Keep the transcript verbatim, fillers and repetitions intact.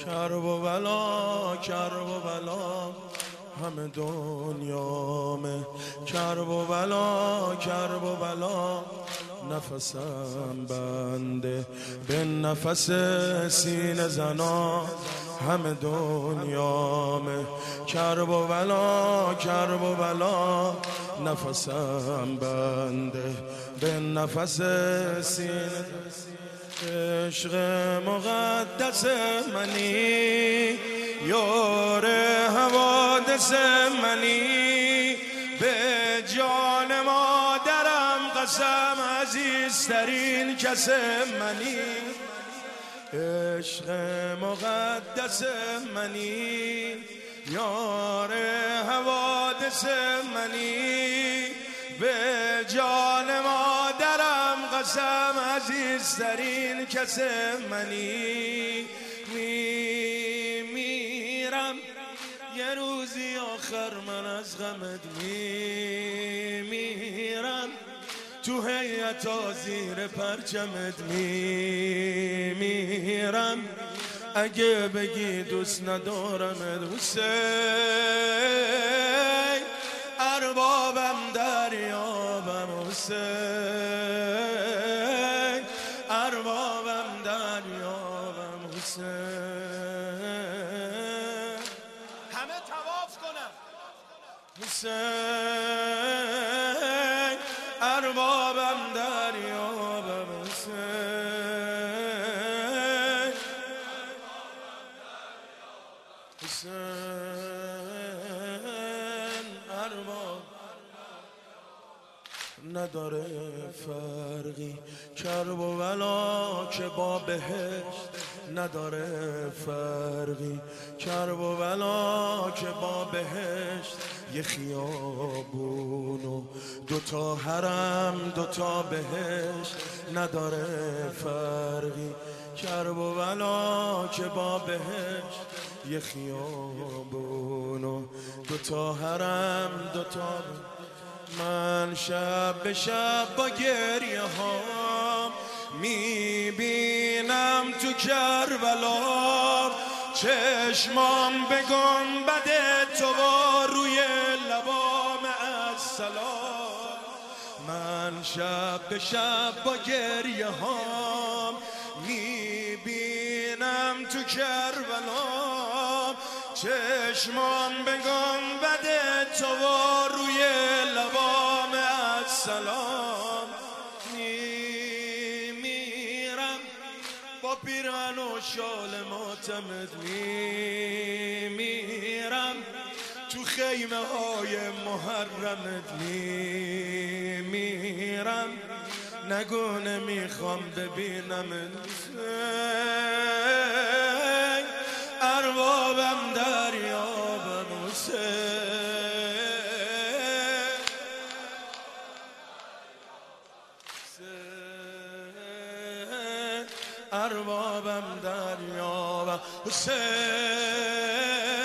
کرب و بلا کرب و بلا همه دنیامه، کرب و بلا کرب و بلا نفسم بنده، به نفس سینه زنا همه دنیامه، کرب و بلا کرب و بلا نفسم بنده، به نفس سینه. عشق مقدس منی، یار حوادث منی، به جان مادرم قسم عزیزترین کس منی. عشق مقدس منی، یار حوادث منی، به جان مادرم قسم عزیزترین کس منی. می میرم یه روزی آخر من از غمت می میرم، تو هیئت زیر پرچمت می میرم، اگه بگی دوست ندارمت حسین، اربابم دریابم حسین، اربابم دریابم حسین. همه طواف کنم حسین، اربابم دریابم حسین، حسین ارباب. نداره فرقی کرب و بلا که با بهشت، نداره فرقی کرب و بلا که با بهشت، یه خیابون و دوتا حرم دوتا بهشت، نداره فرقی کرب و بلا که با بهشت، یه خیابون و دوتا حرم دوتا بهشت. من شب به شب با گریه هام میبینم تو کربلا، چشمام به گنبد تو و روی لبام السلام. من شب به شب با گریه هام میبینم تو کربلا، چشمام به گنبد تو و روی لبام السلام. می میرم با پیرهن و شال ماتمت می میرم، تو خیمه های محرمت می میرم، نگو نمیخوام ببینمت اربابم دریابم حسین، اربابم دریابم حسین.